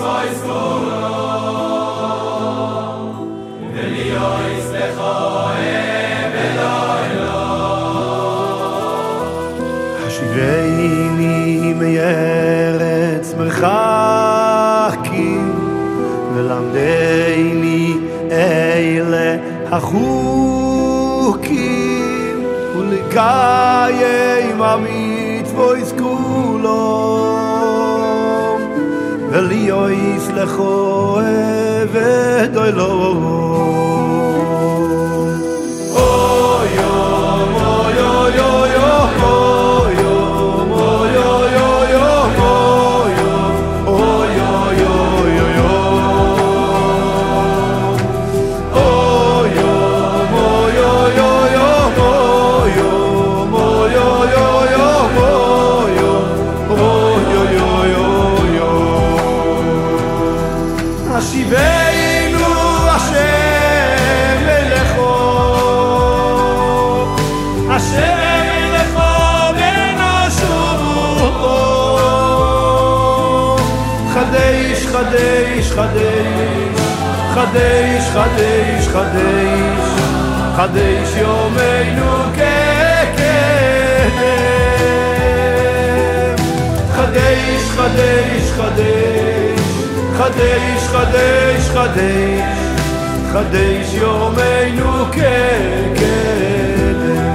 השיבני מארץ מרחקים ולמדני אלה החוקים ולקיים המצוות כולם ולהיות לכו עבד אלוהים. השיבנו השם מלכו, השם מלכו ונשובו בו. חדש חדש חדש חדש חדש חדש חדש יומנו כקדם. חדש חדש חדש חדש חדש חדש חדש יומנו כקדם.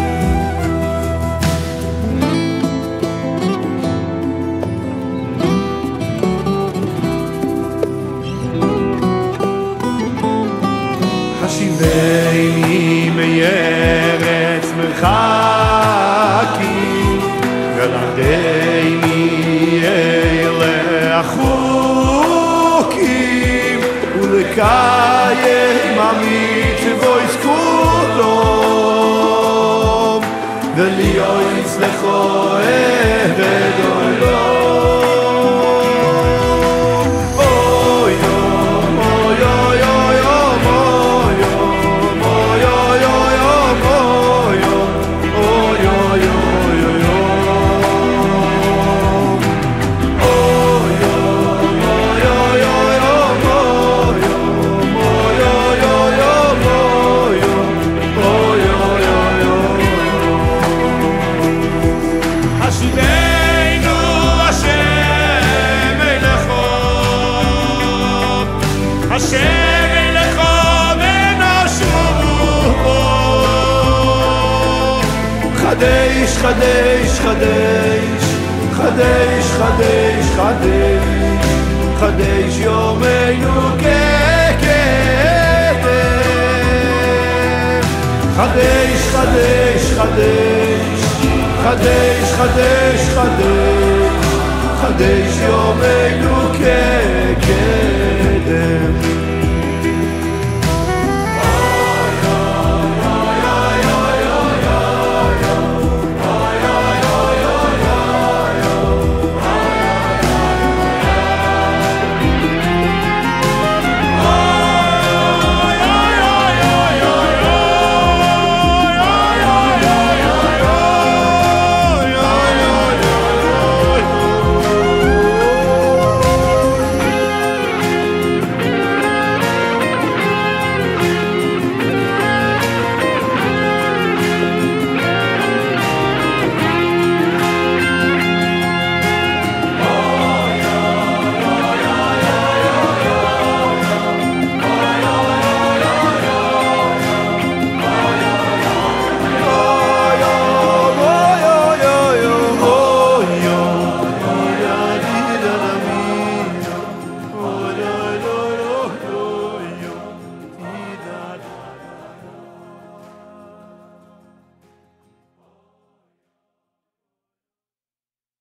השיבני מארץ מרחקים ולמדני אלה החוקים ולקיים המצוות כולם ולהיות לכו עבד אלוהים. השם מלכו ונשובו בו. חדש חדש חדש חדש חדש חדש חדש יומנו כקדם. חדש חדש חדש חדש חדש חדש חדש יומנו כקדם.